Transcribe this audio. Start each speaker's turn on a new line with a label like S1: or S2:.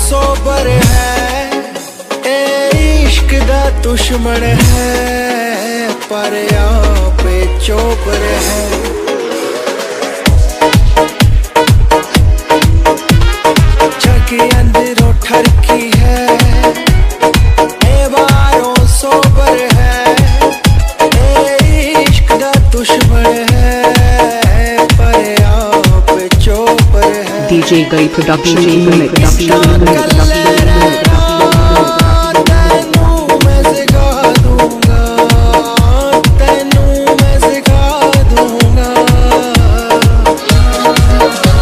S1: Sober है, ए इश्क दा दुश्मन है, पर आप चोपर है। जग अंदरों ठरकी है, ए बारों सोबर है, ए इश्क दा दुश्मन है, पर आप चोपर है।
S2: DJ Gully Production.